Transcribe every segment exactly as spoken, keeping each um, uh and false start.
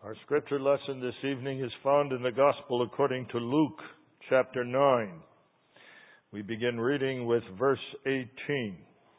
Our scripture lesson this evening is found in the Gospel according to Luke, chapter nine. We begin reading with verse eighteen.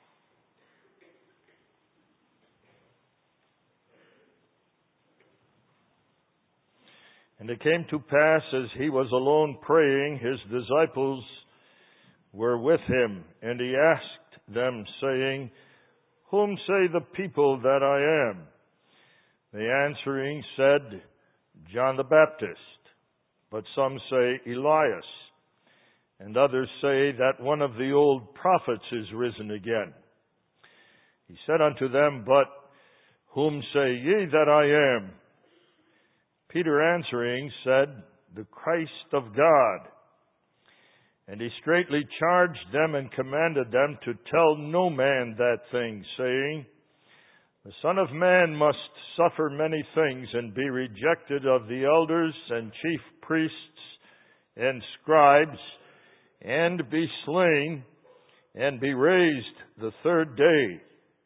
And it came to pass, as he was alone praying, his disciples were with him, and he asked them, saying, Whom say the people that I am? They answering said, John the Baptist, but some say Elias, and others say that one of the old prophets is risen again. He said unto them, But whom say ye that I am? Peter answering said, The Christ of God. And he straitly charged them and commanded them to tell no man that thing, saying, The Son of Man must suffer many things and be rejected of the elders and chief priests and scribes, and be slain, and be raised the third day.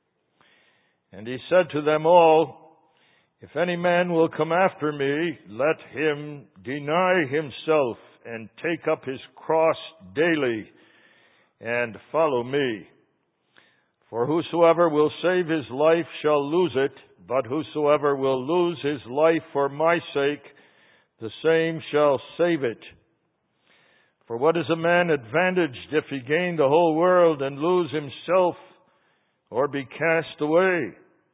And he said to them all, If any man will come after me, let him deny himself and take up his cross daily and follow me. For whosoever will save his life shall lose it, but whosoever will lose his life for my sake, the same shall save it. For what is a man advantaged if he gain the whole world and lose himself, or be cast away?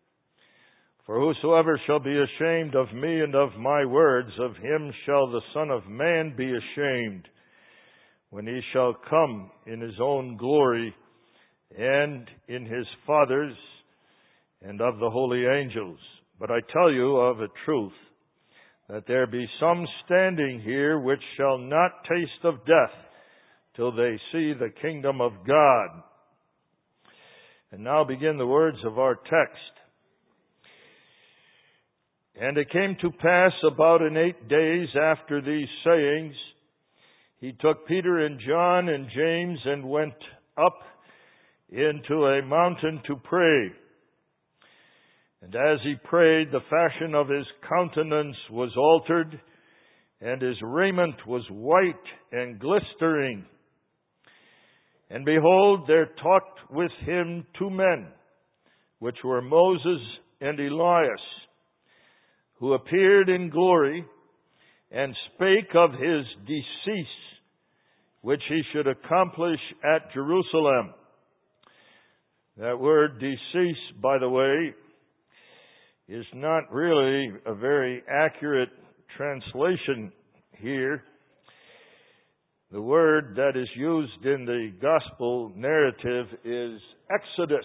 For whosoever shall be ashamed of me and of my words, of him shall the Son of Man be ashamed, when he shall come in his own glory, and in his Father's, and of the holy angels. But I tell you of a truth, that there be some standing here which shall not taste of death, till they see the kingdom of God. And now begin the words of our text. And it came to pass about in eight days after these sayings, he took Peter and John and James and went up into a mountain to pray. And as he prayed, the fashion of his countenance was altered, and his raiment was white and glistering. And behold, there talked with him two men, which were Moses and Elias, who appeared in glory, and spake of his decease, which he should accomplish at Jerusalem. That word decease, by the way, is not really a very accurate translation here. The word that is used in the gospel narrative is exodus,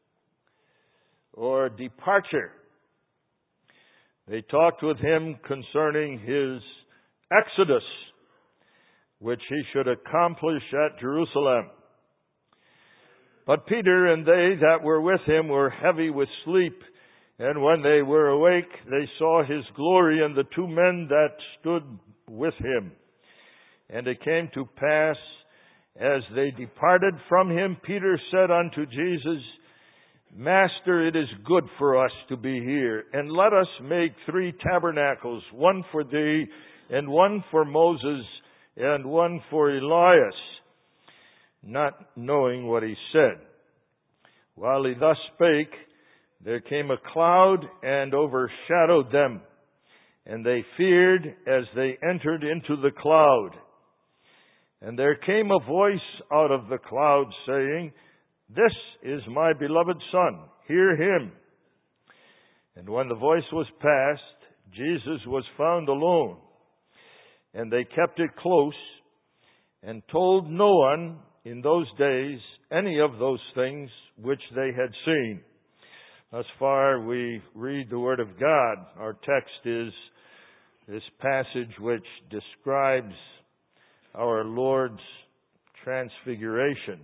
or departure. They talked with him concerning his exodus, which he should accomplish at Jerusalem. But Peter and they that were with him were heavy with sleep, and when they were awake, they saw his glory and the two men that stood with him. And it came to pass, as they departed from him, Peter said unto Jesus, Master, it is good for us to be here, and let us make three tabernacles, one for thee, and one for Moses, and one for Elias, not knowing what he said. While he thus spake, there came a cloud and overshadowed them, and they feared as they entered into the cloud. And there came a voice out of the cloud, saying, This is my beloved Son, hear him. And when the voice was past, Jesus was found alone, and they kept it close, and told no one in those days any of those things which they had seen. Thus far we read the Word of God. Our text is this passage which describes our Lord's transfiguration.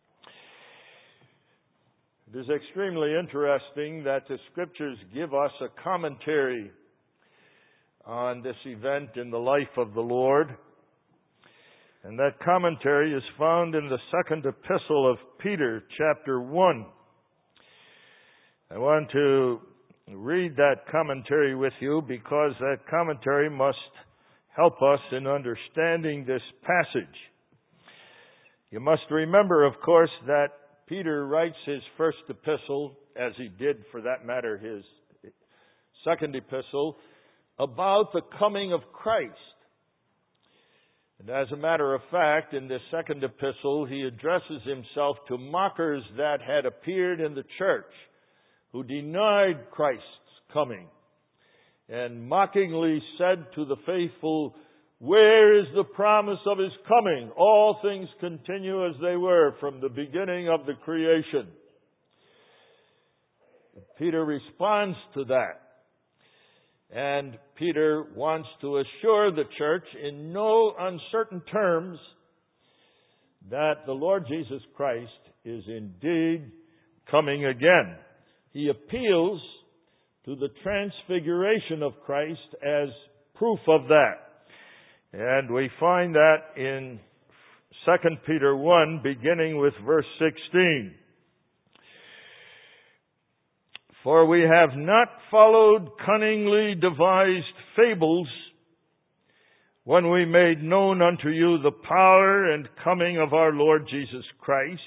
It is extremely interesting that the Scriptures give us a commentary on this event in the life of the Lord. And that commentary is found in the second epistle of Peter, chapter one. I want to read that commentary with you because that commentary must help us in understanding this passage. You must remember, of course, that Peter writes his first epistle, as he did, for that matter, his second epistle, about the coming of Christ. And as a matter of fact, in this second epistle, he addresses himself to mockers that had appeared in the church, who denied Christ's coming, and mockingly said to the faithful, "Where is the promise of His coming? All things continue as they were from the beginning of the creation." Peter responds to that. And Peter wants to assure the church in no uncertain terms that the Lord Jesus Christ is indeed coming again. He appeals to the transfiguration of Christ as proof of that. And we find that in Second Peter one, beginning with verse sixteen. "For we have not followed cunningly devised fables when we made known unto you the power and coming of our Lord Jesus Christ,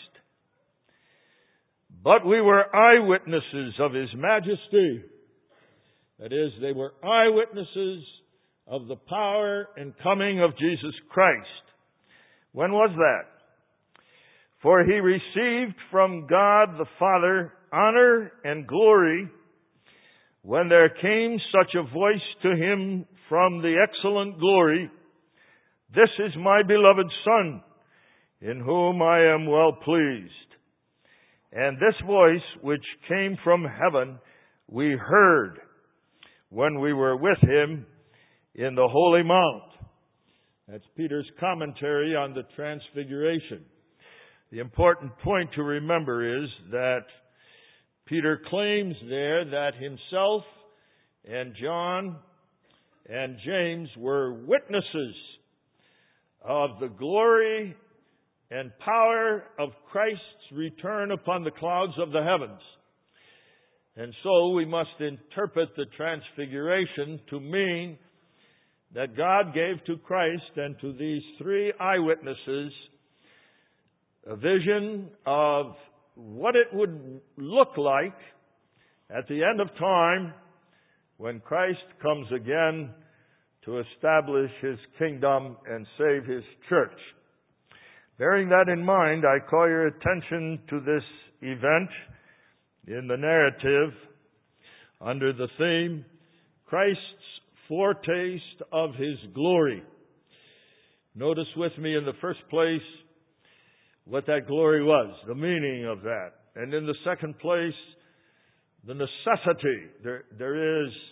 but we were eyewitnesses of His majesty." That is, they were eyewitnesses of the power and coming of Jesus Christ. When was that? "For He received from God the Father honor and glory when there came such a voice to Him from the excellent glory, 'This is my beloved Son, in whom I am well pleased.' And this voice which came from heaven we heard when we were with Him in the Holy Mount." That's Peter's commentary on the Transfiguration. The important point to remember is that Peter claims there that himself and John and James were witnesses of the glory and power of Christ's return upon the clouds of the heavens. And so we must interpret the Transfiguration to mean that God gave to Christ and to these three eyewitnesses a vision of what it would look like at the end of time when Christ comes again to establish His kingdom and save His church. Bearing that in mind, I call your attention to this event in the narrative under the theme, Christ's foretaste of His glory. Notice with me in the first place what that glory was, the meaning of that. And in the second place, the necessity. There, there is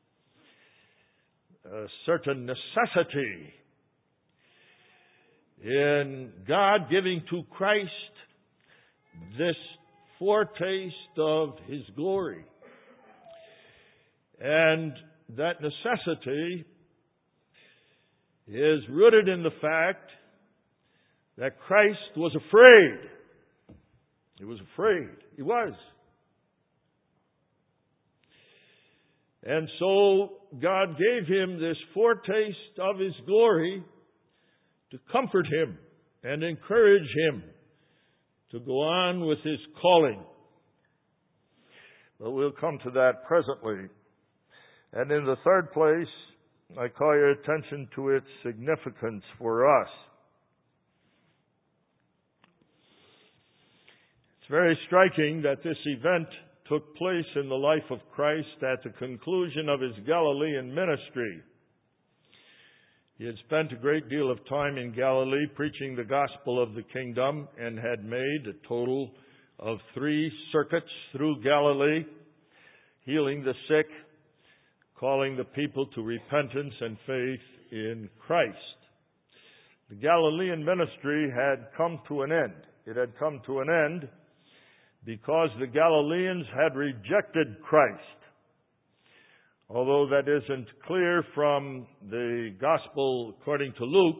a certain necessity in God giving to Christ this foretaste of His glory. And that necessity is rooted in the fact that Christ was afraid. He was afraid. He was. And so God gave Him this foretaste of His glory to comfort Him and encourage Him to go on with His calling. But we'll come to that presently. And in the third place, I call your attention to its significance for us. It's very striking that this event took place in the life of Christ at the conclusion of His Galilean ministry. He had spent a great deal of time in Galilee preaching the gospel of the kingdom and had made a total of three circuits through Galilee, healing the sick, calling the people to repentance and faith in Christ. The Galilean ministry had come to an end. It had come to an end because the Galileans had rejected Christ. Although that isn't clear from the Gospel according to Luke,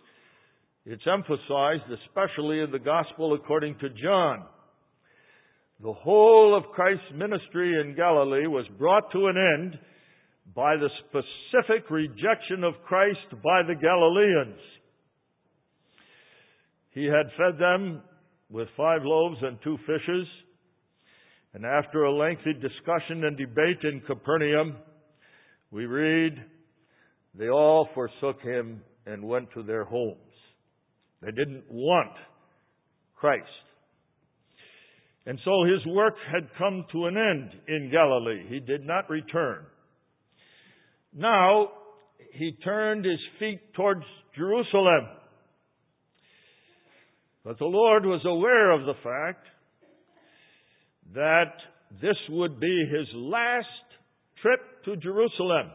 it's emphasized especially in the Gospel according to John. The whole of Christ's ministry in Galilee was brought to an end by the specific rejection of Christ by the Galileans. He had fed them with five loaves and two fishes, and after a lengthy discussion and debate in Capernaum, we read, they all forsook him and went to their homes. They didn't want Christ. And so his work had come to an end in Galilee. He did not return. Now, he turned his feet towards Jerusalem. But the Lord was aware of the fact that this would be his last trip to Jerusalem.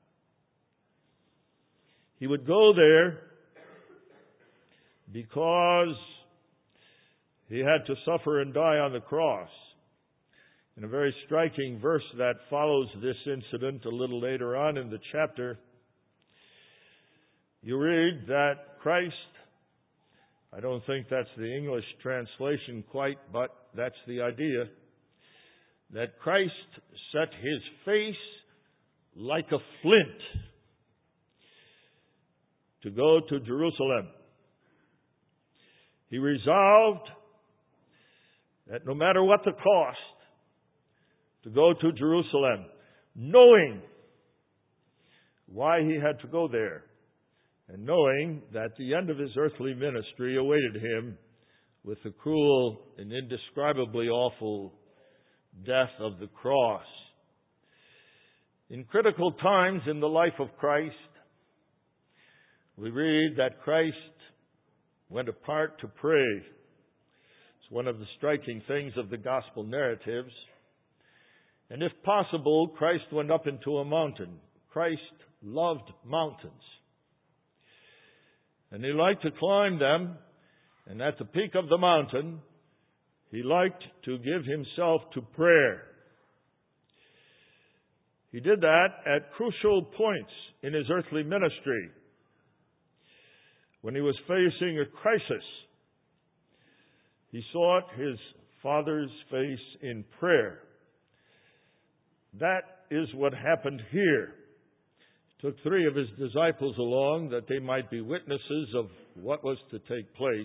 He would go there because he had to suffer and die on the cross. In a very striking verse that follows this incident a little later on in the chapter, you read that Christ, I don't think that's the English translation quite, but that's the idea, that Christ set his face like a flint to go to Jerusalem. He resolved that no matter what the cost, to go to Jerusalem, knowing why he had to go there, and knowing that the end of his earthly ministry awaited him with the cruel and indescribably awful death of the cross. In critical times in the life of Christ, we read that Christ went apart to pray. It's one of the striking things of the gospel narratives. And if possible, Christ went up into a mountain. Christ loved mountains. And he liked to climb them. And at the peak of the mountain, he liked to give himself to prayer. He did that at crucial points in his earthly ministry. When he was facing a crisis, he sought his Father's face in prayer. That is what happened here. He took three of his disciples along that they might be witnesses of what was to take place.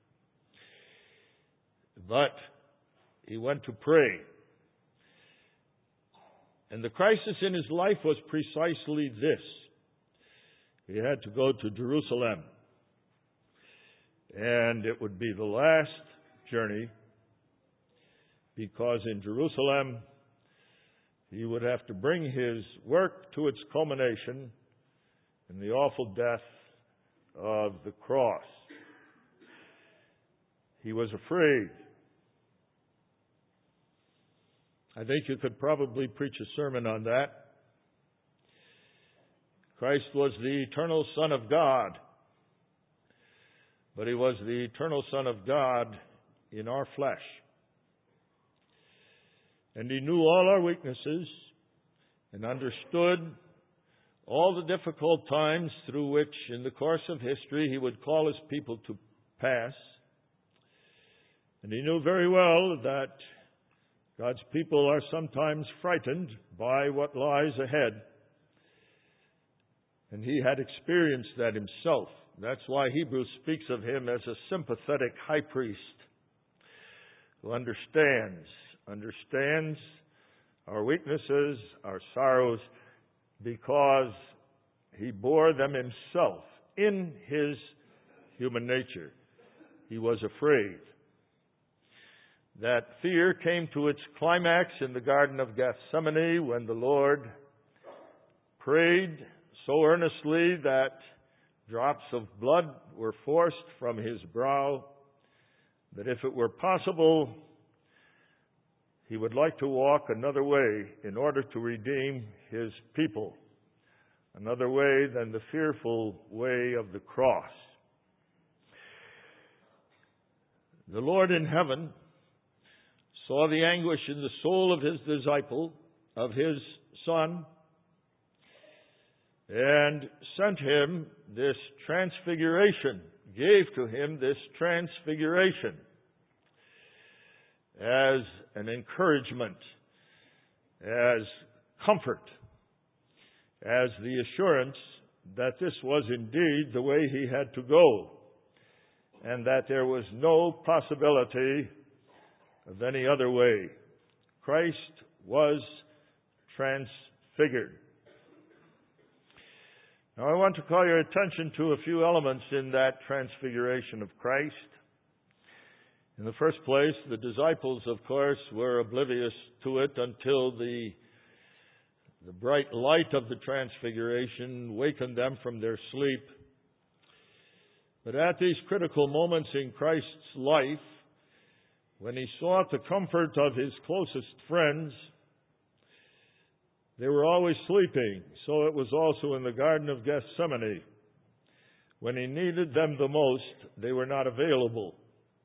But he went to pray. And the crisis in his life was precisely this. He had to go to Jerusalem. And it would be the last journey, because in Jerusalem he would have to bring his work to its culmination in the awful death of the cross. He was afraid. I think you could probably preach a sermon on that. Christ was the eternal Son of God, but he was the eternal Son of God in our flesh. And he knew all our weaknesses and understood all the difficult times through which, in the course of history, he would call his people to pass. And he knew very well that God's people are sometimes frightened by what lies ahead. And he had experienced that himself. That's why Hebrews speaks of him as a sympathetic high priest who understands, understands our weaknesses, our sorrows, because he bore them himself in his human nature. He was afraid. That fear came to its climax in the Garden of Gethsemane when the Lord prayed so earnestly that drops of blood were forced from his brow, that if it were possible, he would like to walk another way in order to redeem his people, another way than the fearful way of the cross. The Lord in heaven saw the anguish in the soul of his disciple, of his son, and sent him this transfiguration, gave to him this transfiguration as an encouragement, as comfort, as the assurance that this was indeed the way he had to go, and that there was no possibility of any other way. Christ was transfigured. Now I want to call your attention to a few elements in that transfiguration of Christ. In the first place, the disciples, of course, were oblivious to it until the, the bright light of the transfiguration wakened them from their sleep. But at these critical moments in Christ's life, when he sought the comfort of his closest friends, they were always sleeping. So it was also in the Garden of Gethsemane. When he needed them the most, they were not available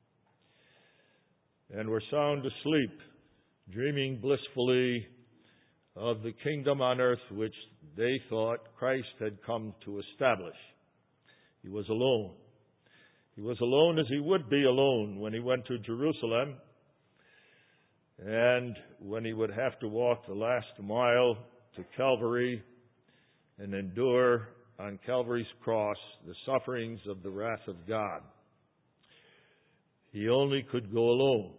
and were sound asleep, dreaming blissfully of the kingdom on earth which they thought Christ had come to establish. He was alone. He was alone as he would be alone when he went to Jerusalem and when he would have to walk the last mile to Calvary and endure on Calvary's cross the sufferings of the wrath of God. He only could go alone.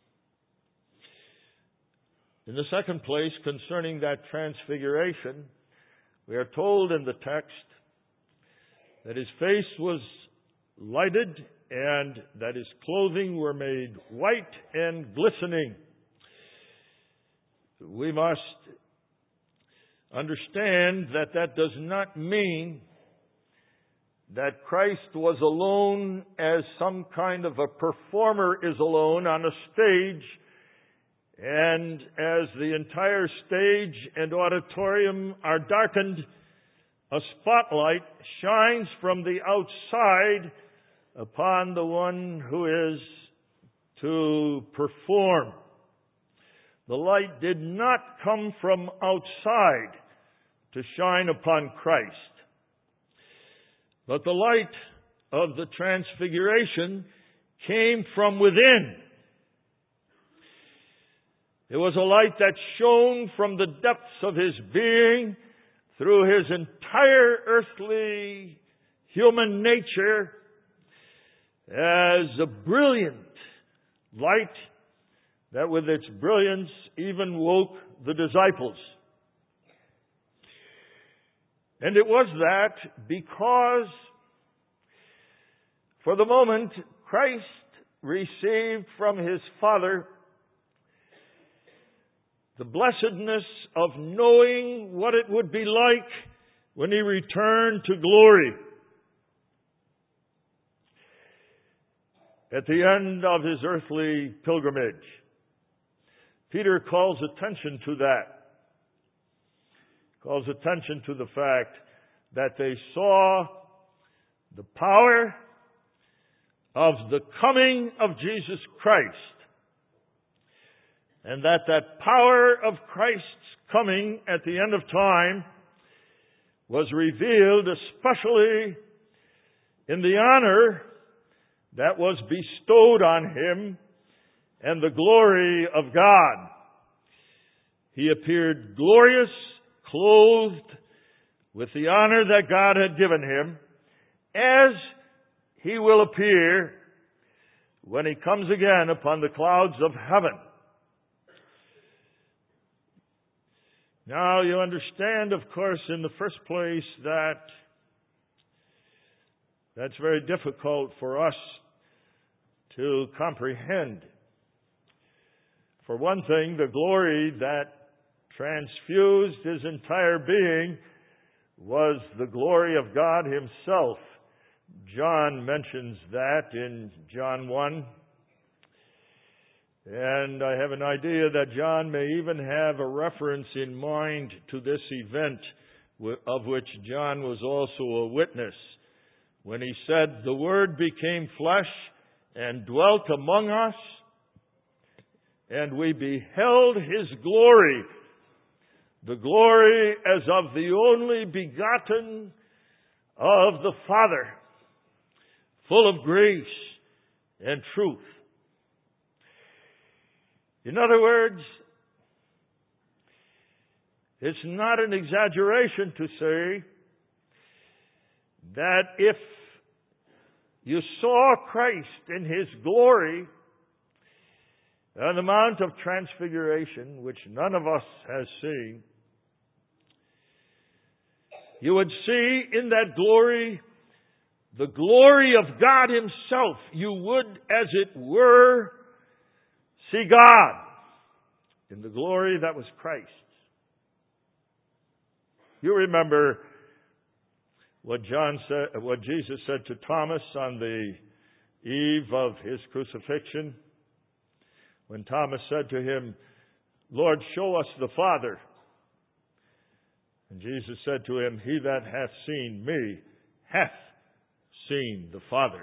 In the second place, concerning that transfiguration, we are told in the text that his face was lighted and that his clothing were made white and glistening. We must understand that that does not mean that Christ was alone as some kind of a performer is alone on a stage, and as the entire stage and auditorium are darkened, a spotlight shines from the outside upon the one who is to perform. The light did not come from outside to shine upon Christ, but the light of the transfiguration came from within. It was a light that shone from the depths of his being through his entire earthly human nature as a brilliant light that with its brilliance even woke the disciples. And it was that because for the moment Christ received from his Father the blessedness of knowing what it would be like when he returned to glory. At the end of his earthly pilgrimage, Peter calls attention to that. Calls attention to the fact that they saw the power of the coming of Jesus Christ, and that that power of Christ's coming at the end of time was revealed especially in the honor that was bestowed on him and the glory of God. He appeared glorious, clothed with the honor that God had given him, as he will appear when he comes again upon the clouds of heaven. Now, you understand, of course, in the first place, that that's very difficult for us to comprehend. For one thing, the glory that transfused his entire being was the glory of God himself. John mentions that in John one. And I have an idea that John may even have a reference in mind to this event of which John was also a witness, when he said, "The Word became flesh and dwelt among us, and we beheld his glory, the glory as of the only begotten of the Father, full of grace and truth." In other words, it's not an exaggeration to say that if you saw Christ in His glory on the Mount of Transfiguration, which none of us has seen, you would see in that glory the glory of God Himself. You would, as it were, see God in the glory that was Christ. You remember what John said, what Jesus said to Thomas on the eve of His crucifixion, when Thomas said to Him, "Lord, show us the Father." And Jesus said to him, "He that hath seen me hath seen the Father."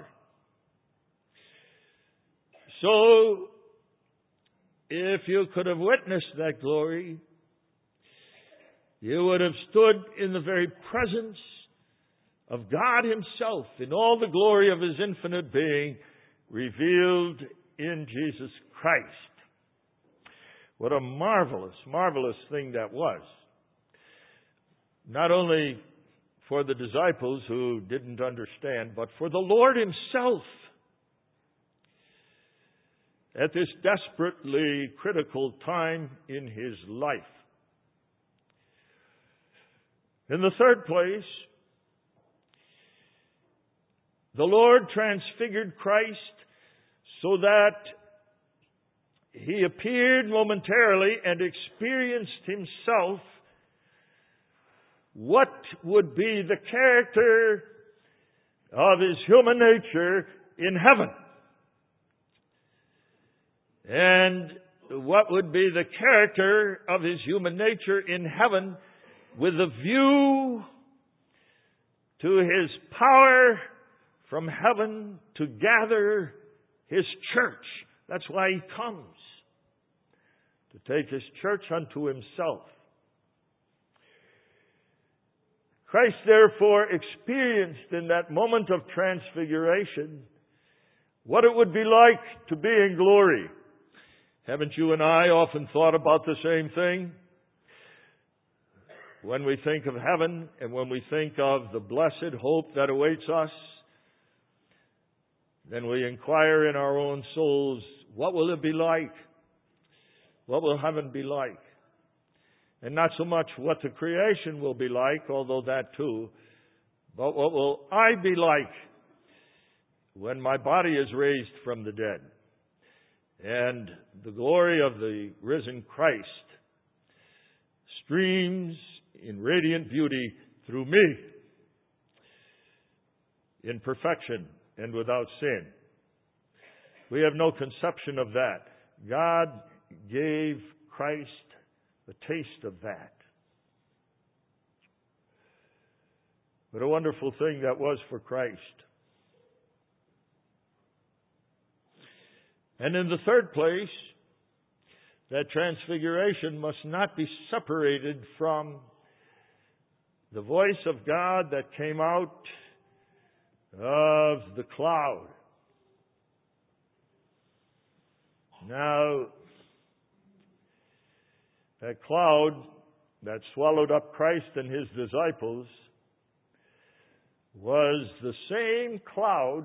So, if you could have witnessed that glory, you would have stood in the very presence of God Himself in all the glory of His infinite being revealed in Jesus Christ. What a marvelous, marvelous thing that was. Not only for the disciples who didn't understand, but for the Lord Himself at this desperately critical time in His life. In the third place, the Lord transfigured Christ so that He appeared momentarily and experienced Himself what would be the character of His human nature in heaven. And what would be the character of His human nature in heaven with a view to His power from heaven to gather His church. That's why He comes, to take His church unto Himself. Christ therefore experienced in that moment of transfiguration what it would be like to be in glory. Haven't you and I often thought about the same thing? When we think of heaven and when we think of the blessed hope that awaits us, then we inquire in our own souls, what will it be like? What will heaven be like? And not so much what the creation will be like, although that too, but what will I be like when my body is raised from the dead? And the glory of the risen Christ streams in radiant beauty through me, in perfection and without sin. We have no conception of that. God gave Christ a taste of that. What a wonderful thing that was for Christ. And in the third place, that transfiguration must not be separated from the voice of God that came out of the cloud. Now, that cloud that swallowed up Christ and His disciples was the same cloud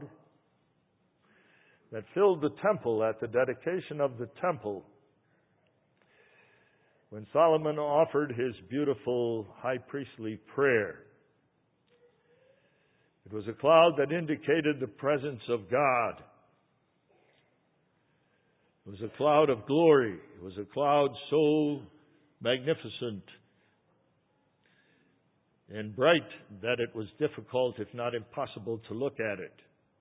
that filled the temple at the dedication of the temple when Solomon offered his beautiful high priestly prayer. It was a cloud that indicated the presence of God. It was a cloud of glory. It was a cloud so magnificent and bright that it was difficult, if not impossible, to look at it.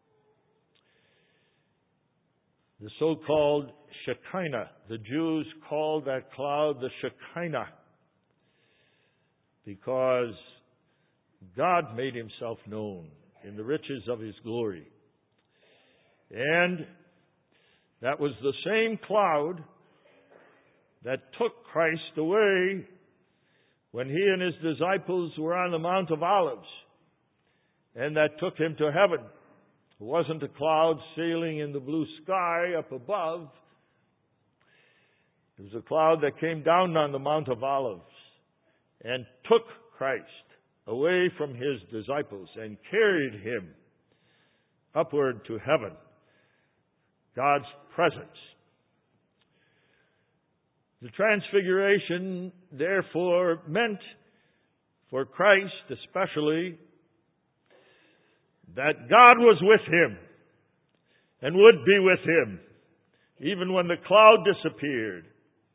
The so-called Shekinah. The Jews called that cloud the Shekinah because God made Himself known in the riches of His glory. And that was the same cloud that took Christ away when He and His disciples were on the Mount of Olives, and that took Him to heaven. It wasn't a cloud sailing in the blue sky up above. It was a cloud that came down on the Mount of Olives and took Christ away from his disciples and carried him upward to heaven. God's presence. The transfiguration, therefore, meant for Christ especially that God was with him and would be with him even when the cloud disappeared,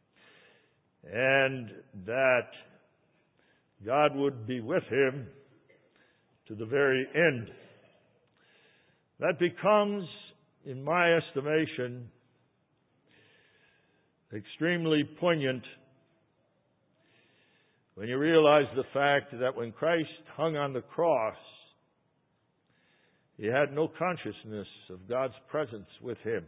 and that God would be with him to the very end. That becomes, in my estimation, extremely poignant when you realize the fact that when Christ hung on the cross, he had no consciousness of God's presence with him.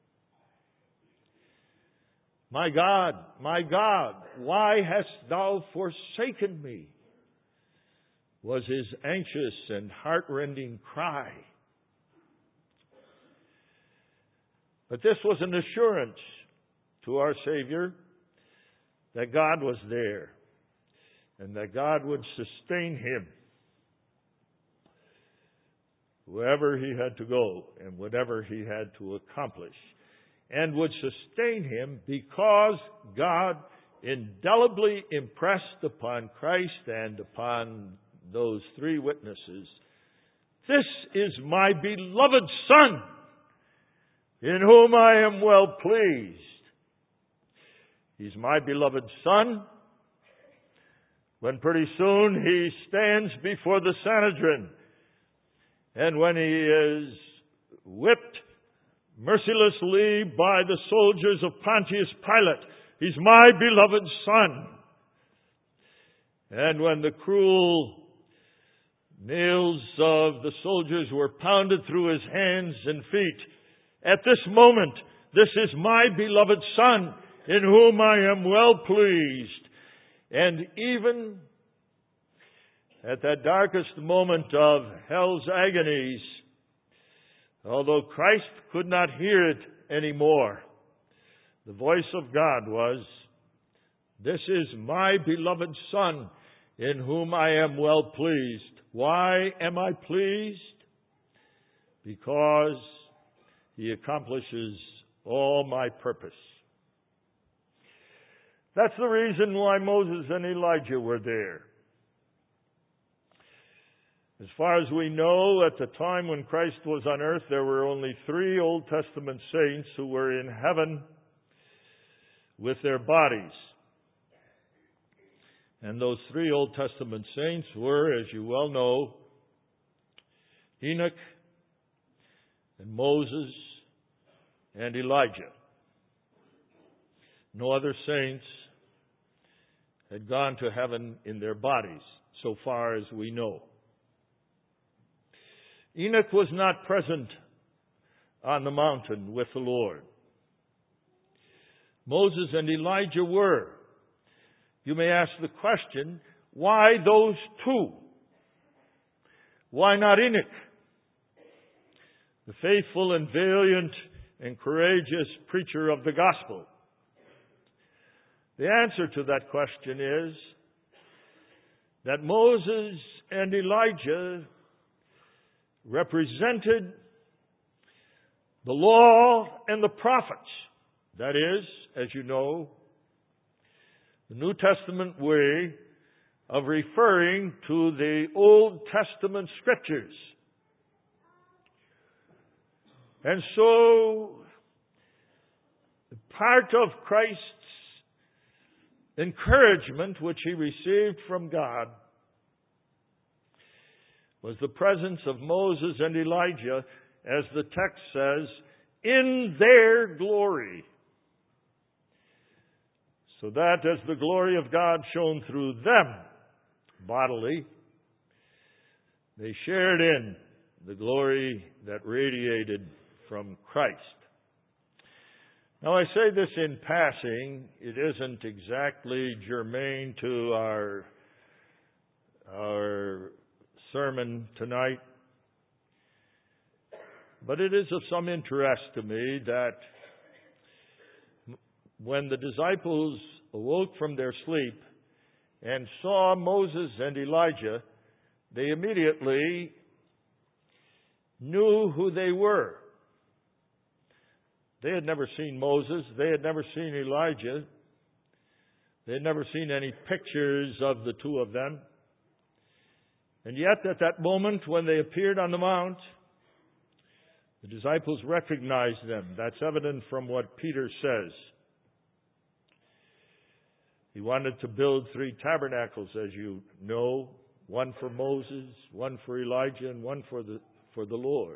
My God, my God, why hast thou forsaken me? Was his anxious and heart-rending cry. But this was an assurance to our Savior that God was there and that God would sustain him wherever he had to go and whatever he had to accomplish, and would sustain him because God indelibly impressed upon Christ and upon those three witnesses, "This is my beloved Son, in whom I am well pleased." He's my beloved Son when pretty soon he stands before the Sanhedrin, and when he is whipped mercilessly by the soldiers of Pontius Pilate, he's my beloved Son. And when the cruel nails of the soldiers were pounded through his hands and feet, at this moment, "This is my beloved Son, in whom I am well pleased." And even at that darkest moment of hell's agonies, although Christ could not hear it anymore, the voice of God was, "This is my beloved Son, in whom I am well pleased." Why am I pleased? Because he accomplishes all my purpose. That's the reason why Moses and Elijah were there. As far as we know, at the time when Christ was on earth, there were only three Old Testament saints who were in heaven with their bodies. And those three Old Testament saints were, as you well know, Enoch and Moses and Elijah. No other saints had gone to heaven in their bodies, so far as we know. Enoch was not present on the mountain with the Lord. Moses and Elijah were. You may ask the question, why those two? Why not Enoch? The faithful and valiant and courageous preacher of the gospel. The answer to that question is that Moses and Elijah represented the law and the prophets. That is, as you know, the New Testament way of referring to the Old Testament scriptures. And so, part of Christ's encouragement which he received from God was the presence of Moses and Elijah, as the text says, in their glory. So that as the glory of God shone through them bodily, they shared in the glory that radiated from Christ. Now, I say this in passing. It isn't exactly germane to our, our sermon tonight, but it is of some interest to me that when the disciples awoke from their sleep and saw Moses and Elijah, they immediately knew who they were. They had never seen Moses. They had never seen Elijah. They had never seen any pictures of the two of them. And yet, at that moment when they appeared on the mount, the disciples recognized them. That's evident from what Peter says. He wanted to build three tabernacles, as you know, one for Moses, one for Elijah, and one for the, for the Lord.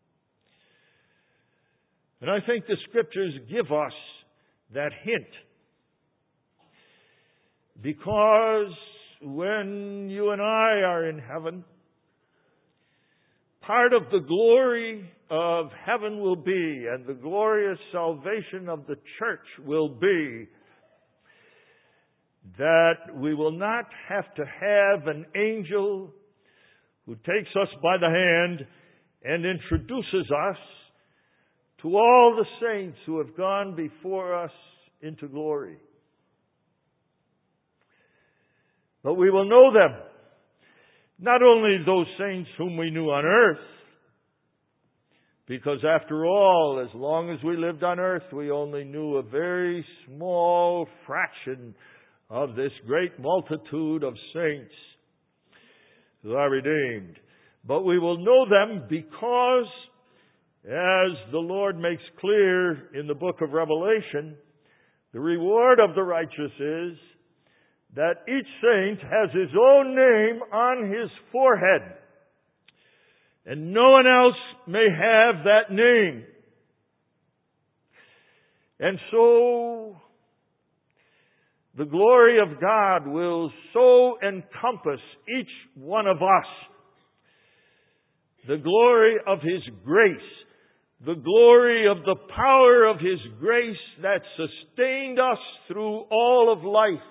And I think the Scriptures give us that hint. Because when you and I are in heaven, part of the glory of heaven will be, and the glorious salvation of the church will be, that we will not have to have an angel who takes us by the hand and introduces us to all the saints who have gone before us into glory. But we will know them. Not only those saints whom we knew on earth, because after all, as long as we lived on earth, we only knew a very small fraction of this great multitude of saints who are redeemed. But we will know them because, as the Lord makes clear in the book of Revelation, the reward of the righteous is that each saint has his own name on his forehead. And no one else may have that name. And so, the glory of God will so encompass each one of us. The glory of His grace. The glory of the power of His grace that sustained us through all of life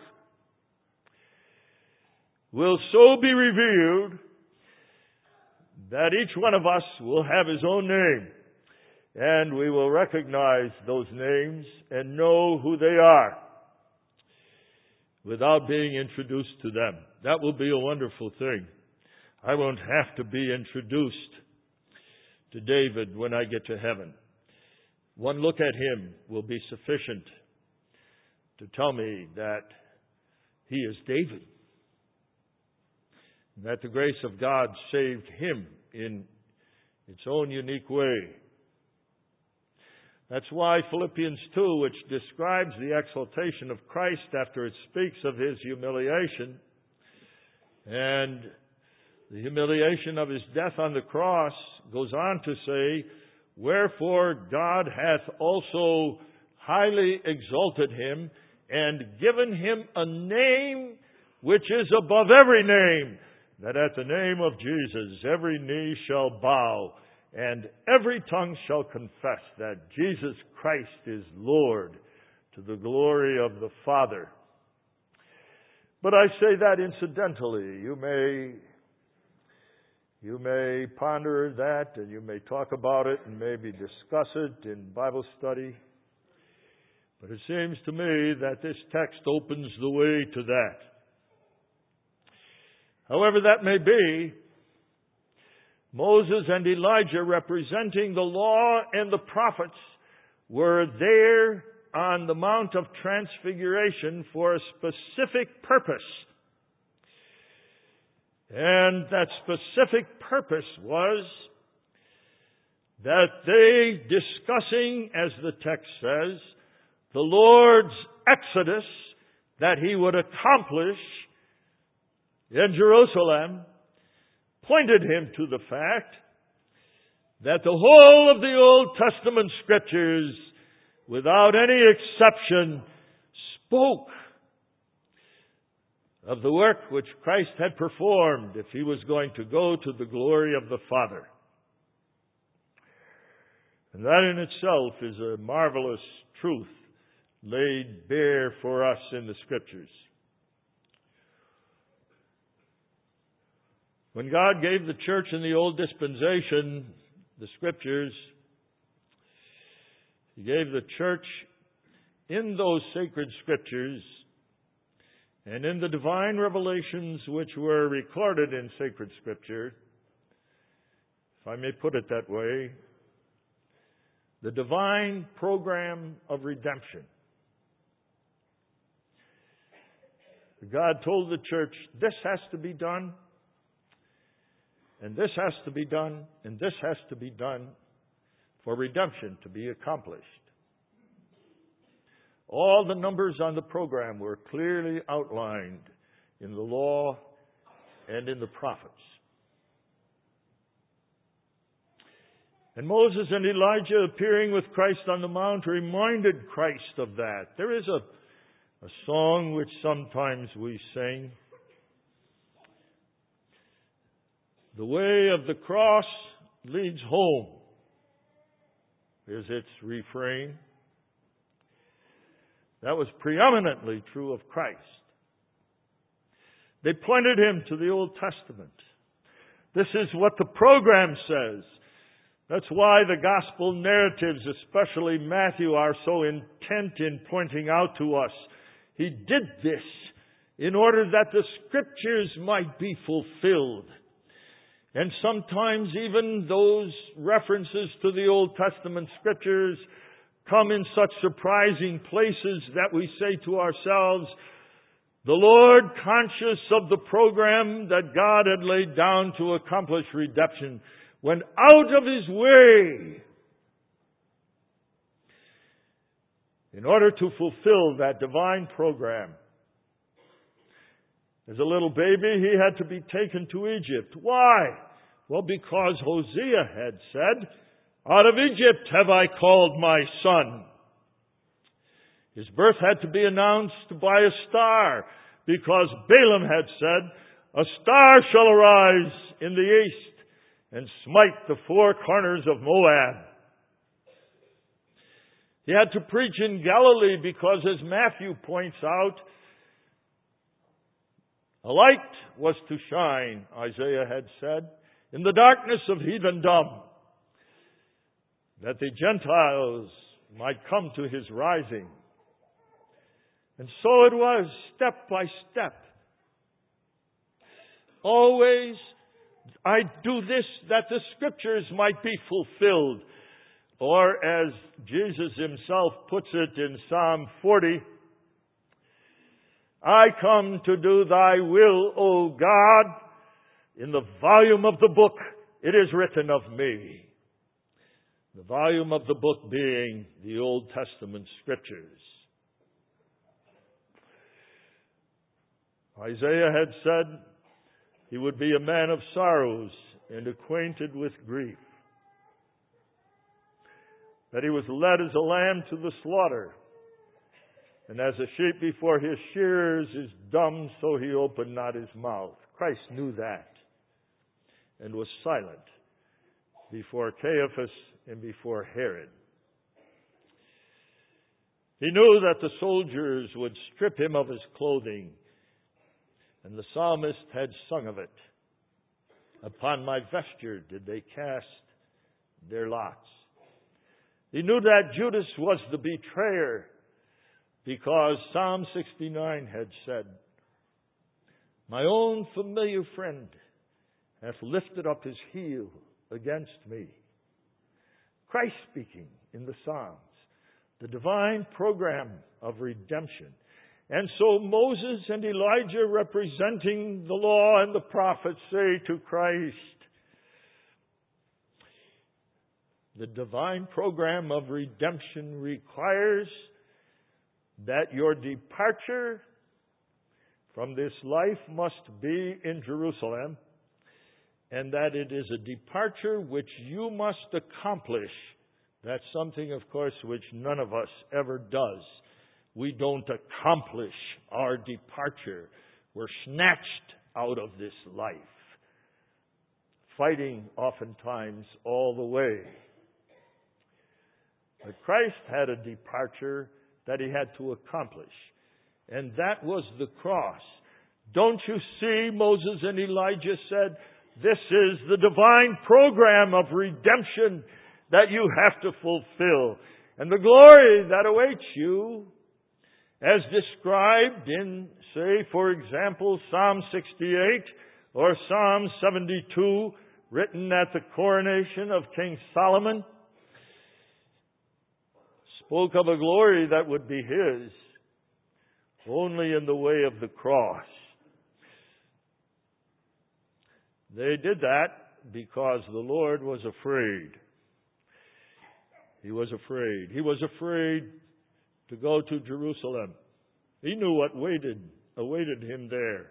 will so be revealed that each one of us will have his own name, and we will recognize those names and know who they are without being introduced to them. That will be a wonderful thing. I won't have to be introduced to David when I get to heaven. One look at him will be sufficient to tell me that he is David, and that the grace of God saved him in its own unique way. That's why Philippians two, which describes the exaltation of Christ after it speaks of His humiliation and the humiliation of His death on the cross, goes on to say, "Wherefore God hath also highly exalted Him and given Him a name which is above every name, that at the name of Jesus every knee shall bow, and every tongue shall confess that Jesus Christ is Lord, to the glory of the Father." But I say that incidentally. You may, you may ponder that, and you may talk about it, and maybe discuss it in Bible study. But it seems to me that this text opens the way to that. However that may be, Moses and Elijah, representing the law and the prophets, were there on the Mount of Transfiguration for a specific purpose. And that specific purpose was that they, discussing, as the text says, the Lord's exodus that He would accomplish in Jerusalem, pointed him to the fact that the whole of the Old Testament Scriptures, without any exception, spoke of the work which Christ had performed if He was going to go to the glory of the Father. And that in itself is a marvelous truth laid bare for us in the Scriptures. When God gave the church in the old dispensation the Scriptures, He gave the church in those sacred scriptures and in the divine revelations which were recorded in sacred scripture, if I may put it that way, the divine program of redemption. God told the church, this has to be done, and this has to be done, and this has to be done for redemption to be accomplished. All the numbers on the program were clearly outlined in the law and in the prophets. And Moses and Elijah appearing with Christ on the mount reminded Christ of that. There is a, a song which sometimes we sing. The way of the cross leads home is its refrain. That was preeminently true of Christ. They pointed him to the Old Testament. This is what the program says. That's why the gospel narratives, especially Matthew, are so intent in pointing out to us. He did this in order that the scriptures might be fulfilled. And sometimes even those references to the Old Testament scriptures come in such surprising places that we say to ourselves, the Lord, conscious of the program that God had laid down to accomplish redemption, went out of His way in order to fulfill that divine program. As a little baby, he had to be taken to Egypt. Why? Well, because Hosea had said, out of Egypt have I called my son. His birth had to be announced by a star, because Balaam had said, a star shall arise in the east and smite the four corners of Moab. He had to preach in Galilee because, as Matthew points out, a light was to shine, Isaiah had said, in the darkness of heathendom, that the Gentiles might come to His rising. And so it was, step by step. Always, I do this that the scriptures might be fulfilled. Or as Jesus Himself puts it in Psalm forty, I come to do Thy will, O God. In the volume of the book it is written of me. The volume of the book being the Old Testament scriptures. Isaiah had said he would be a man of sorrows and acquainted with grief. That He was led as a lamb to the slaughter. And as a sheep before his shearers is dumb, so He opened not His mouth. Christ knew that and was silent before Caiaphas and before Herod. He knew that the soldiers would strip Him of His clothing, and the psalmist had sung of it. Upon my vesture did they cast their lots. He knew that Judas was the betrayer, because Psalm sixty-nine had said, my own familiar friend hath lifted up his heel against me. Christ speaking in the Psalms, the divine program of redemption. And so Moses and Elijah, representing the law and the prophets, say to Christ, the divine program of redemption requires that your departure from this life must be in Jerusalem, and that it is a departure which you must accomplish. That's something, of course, which none of us ever does. We don't accomplish our departure. We're snatched out of this life, fighting oftentimes all the way. But Christ had a departure that He had to accomplish, and that was the cross. Don't you see, Moses and Elijah said, this is the divine program of redemption that you have to fulfill. And the glory that awaits you as described in, say, for example, Psalm sixty-eight or Psalm seventy-two, written at the coronation of King Solomon, spoke of a glory that would be His only in the way of the cross. They did that because the Lord was afraid. He was afraid. He was afraid to go to Jerusalem. He knew what waited, awaited Him there.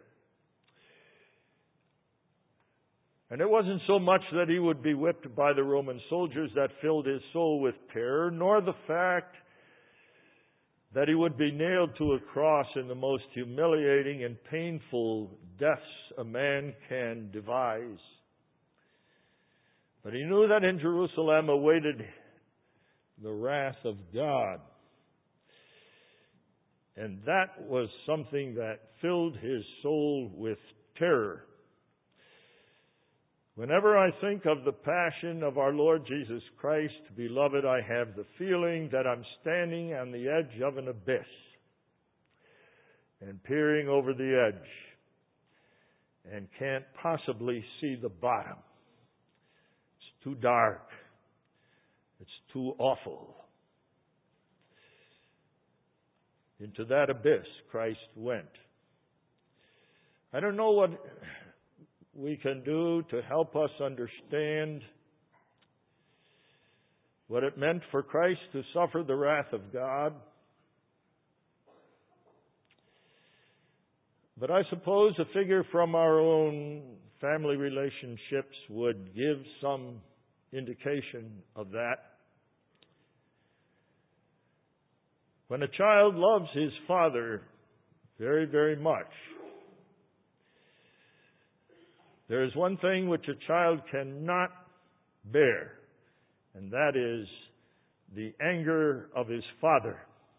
And it wasn't so much that He would be whipped by the Roman soldiers that filled His soul with terror, nor the fact that He would be nailed to a cross in the most humiliating and painful deaths a man can devise. But He knew that in Jerusalem awaited the wrath of God. And that was something that filled His soul with terror. Whenever I think of the passion of our Lord Jesus Christ, beloved, I have the feeling that I'm standing on the edge of an abyss and peering over the edge and can't possibly see the bottom. It's too dark. It's too awful. Into that abyss Christ went. I don't know what we can do to help us understand what it meant for Christ to suffer the wrath of God. But I suppose a figure from our own family relationships would give some indication of that. When a child loves his father very, very much, there is one thing which a child cannot bear, and that is the anger of his father.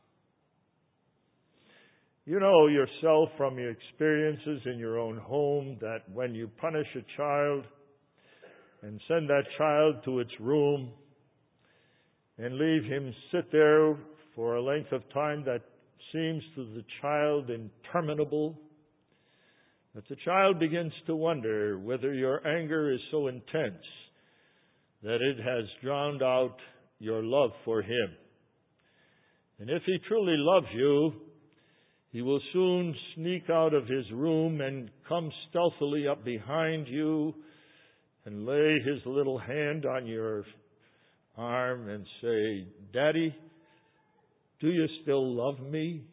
You know yourself from your experiences in your own home that when you punish a child and send that child to its room and leave him sit there for a length of time that seems to the child interminable, that the child begins to wonder whether your anger is so intense that it has drowned out your love for him. And if he truly loves you, he will soon sneak out of his room and come stealthily up behind you and lay his little hand on your arm and say, "Daddy, do you still love me?"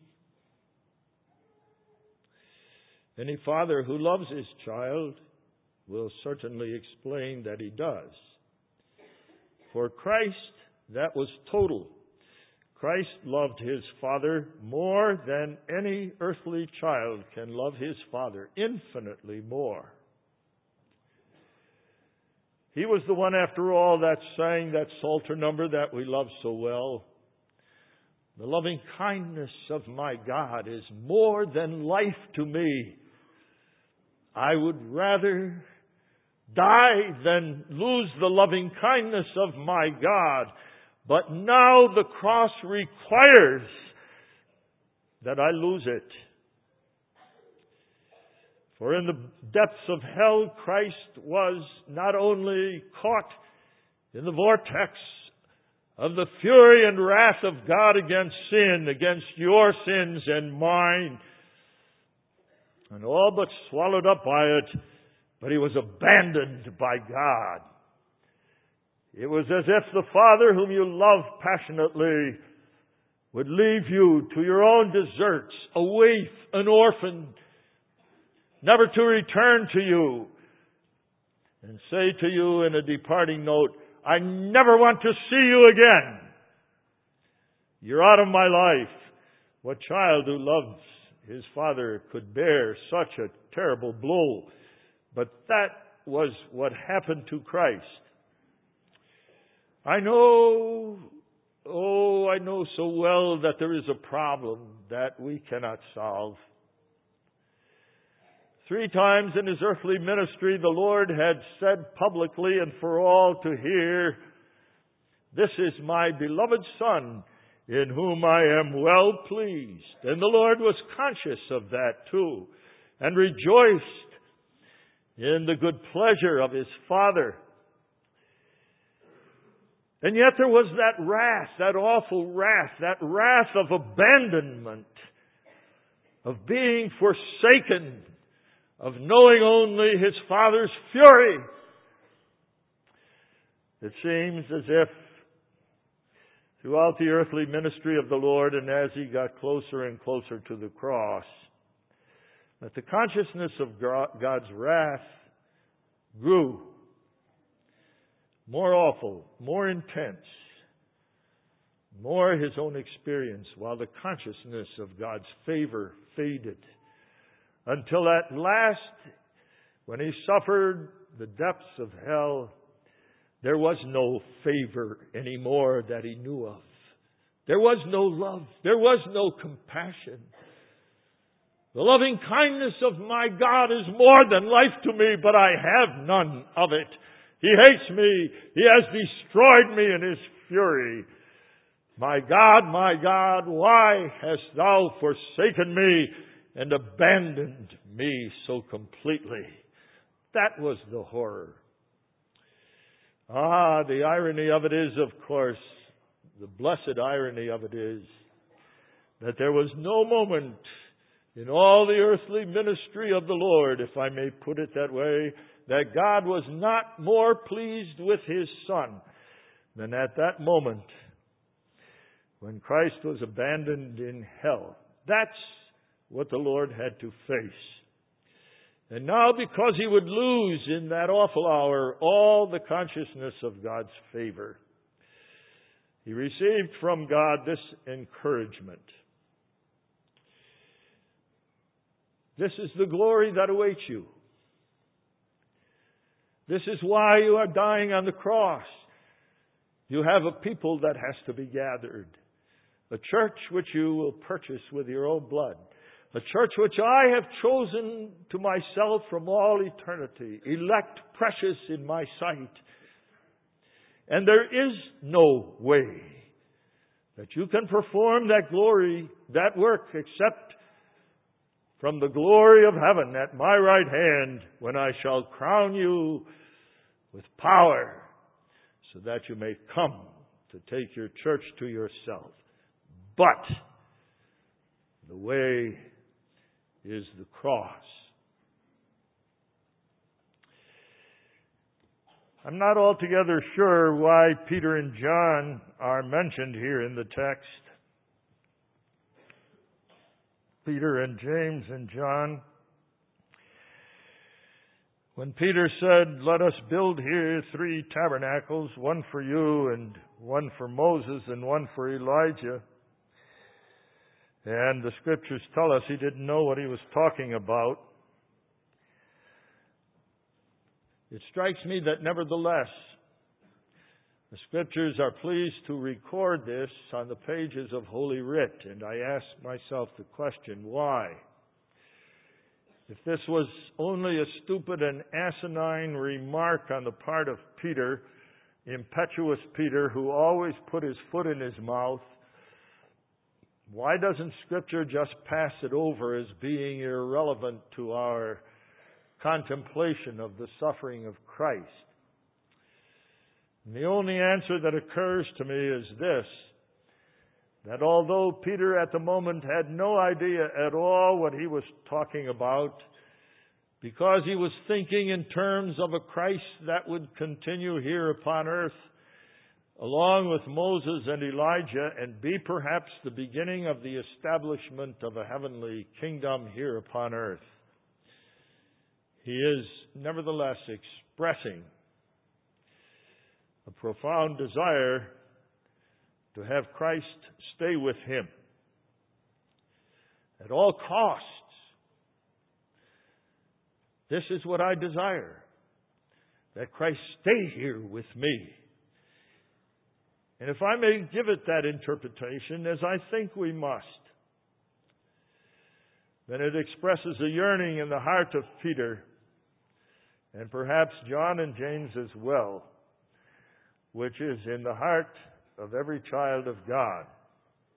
Any father who loves his child will certainly explain that he does. For Christ, that was total. Christ loved his Father more than any earthly child can love his father, infinitely more. He was the one, after all, that sang that Psalter number that we love so well. The loving kindness of my God is more than life to me. I would rather die than lose the loving kindness of my God. But now the cross requires that I lose it. For in the depths of hell, Christ was not only caught in the vortex of the fury and wrath of God against sin, against your sins and mine, and all but swallowed up by it, but he was abandoned by God. It was as if the Father whom you love passionately would leave you to your own deserts, a waif, an orphan, never to return to you, and say to you in a departing note, "I never want to see you again. You're out of my life." What child who loves his father could bear such a terrible blow? But that was what happened to Christ. I know, oh, I know so well that there is a problem that we cannot solve. Three times in his earthly ministry, the Lord had said publicly and for all to hear, "This is my beloved Son, in whom I am well pleased. And the Lord was conscious of that too, and rejoiced in the good pleasure of His Father. And yet there was that wrath, that awful wrath, that wrath of abandonment, of being forsaken, of knowing only His Father's fury. It seems as if throughout the earthly ministry of the Lord, and as He got closer and closer to the cross, that the consciousness of God's wrath grew more awful, more intense, more His own experience, while the consciousness of God's favor faded. Until at last, when He suffered the depths of hell, there was no favor anymore that He knew of. There was no love. There was no compassion. The loving kindness of my God is more than life to me, but I have none of it. He hates me. He has destroyed me in His fury. My God, my God, why hast Thou forsaken me and abandoned me so completely? That was the horror. Ah, the irony of it is, of course, the blessed irony of it is, that there was no moment in all the earthly ministry of the Lord, if I may put it that way, that God was not more pleased with His Son than at that moment when Christ was abandoned in hell. That's what the Lord had to face. And now, because He would lose in that awful hour all the consciousness of God's favor, He received from God this encouragement. This is the glory that awaits you. This is why you are dying on the cross. You have a people that has to be gathered. A church which you will purchase with your own blood. A church which I have chosen to myself from all eternity. Elect, precious in my sight. And there is no way that you can perform that glory, that work, except from the glory of heaven at my right hand, when I shall crown you with power, so that you may come to take your church to yourself. But the way is the cross. I'm not altogether sure why Peter and John are mentioned here in the text. Peter and James and John. When Peter said, "Let us build here three tabernacles, one for you and one for Moses and one for Elijah," and the Scriptures tell us he didn't know what he was talking about, it strikes me that nevertheless, the Scriptures are pleased to record this on the pages of Holy Writ, and I ask myself the question, why? If this was only a stupid and asinine remark on the part of Peter, impetuous Peter, who always put his foot in his mouth, why doesn't Scripture just pass it over as being irrelevant to our contemplation of the suffering of Christ? And the only answer that occurs to me is this, that although Peter at the moment had no idea at all what he was talking about, because he was thinking in terms of a Christ that would continue here upon earth, along with Moses and Elijah, and be perhaps the beginning of the establishment of a heavenly kingdom here upon earth, he is nevertheless expressing a profound desire to have Christ stay with him at all costs. This is what I desire, that Christ stay here with me. And if I may give it that interpretation, as I think we must, then it expresses a yearning in the heart of Peter, and perhaps John and James as well, which is in the heart of every child of God,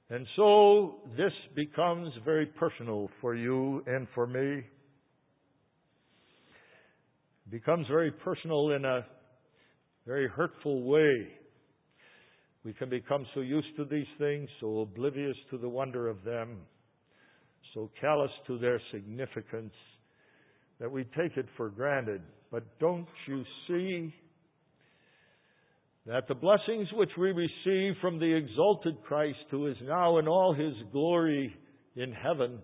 And so this becomes very personal for you and for me. It becomes very personal in a very hurtful way. We can become so used to these things, so oblivious to the wonder of them, so callous to their significance, that we take it for granted. But don't you see that the blessings which we receive from the exalted Christ, who is now in all His glory in heaven,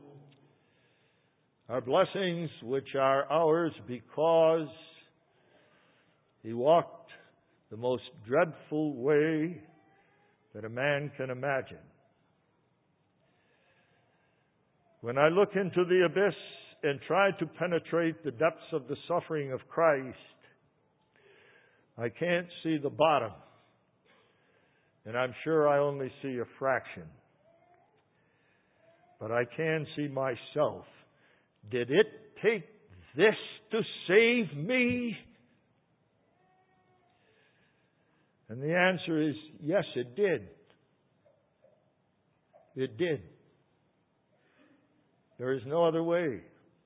are blessings which are ours because He walked the most dreadful way that a man can imagine. When I look into the abyss and try to penetrate the depths of the suffering of Christ, I can't see the bottom. And I'm sure I only see a fraction. But I can see myself. Did it take this to save me? And the answer is, yes, it did. It did. There is no other way.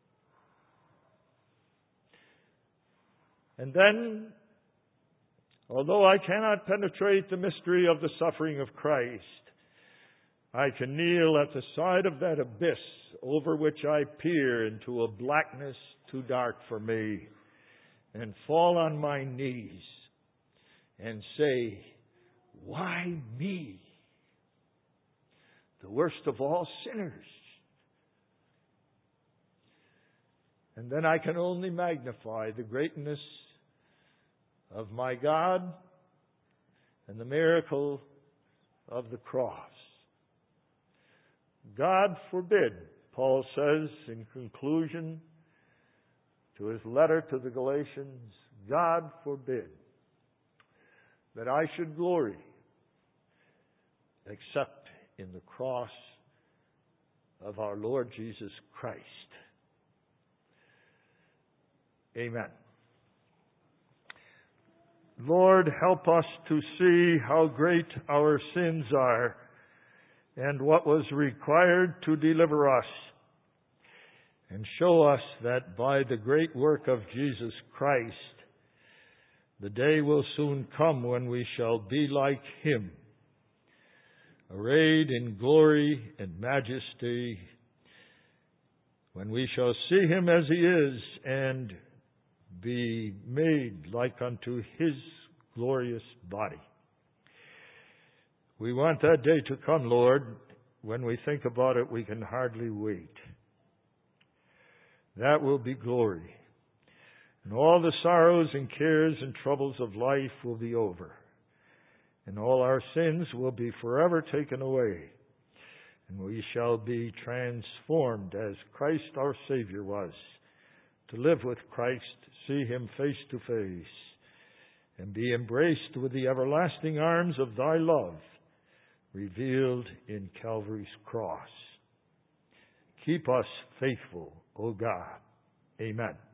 And then, although I cannot penetrate the mystery of the suffering of Christ, I can kneel at the side of that abyss over which I peer into a blackness too dark for me, and fall on my knees and say, why me? The worst of all sinners. And then I can only magnify the greatness of my God and the miracle of the cross. God forbid, Paul says in conclusion to his letter to the Galatians, God forbid that I should glory except in the cross of our Lord Jesus Christ. Amen. Lord, help us to see how great our sins are and what was required to deliver us. And show us that by the great work of Jesus Christ, the day will soon come when we shall be like Him, arrayed in glory and majesty, when we shall see Him as He is and be made like unto His glorious body. We want that day to come, Lord. When we think about it, we can hardly wait. That will be glory. And all the sorrows and cares and troubles of life will be over. And all our sins will be forever taken away. And we shall be transformed as Christ our Savior was, to live with Christ, see Him face to face, and be embraced with the everlasting arms of Thy love, revealed in Calvary's cross. Keep us faithful, O God. Amen.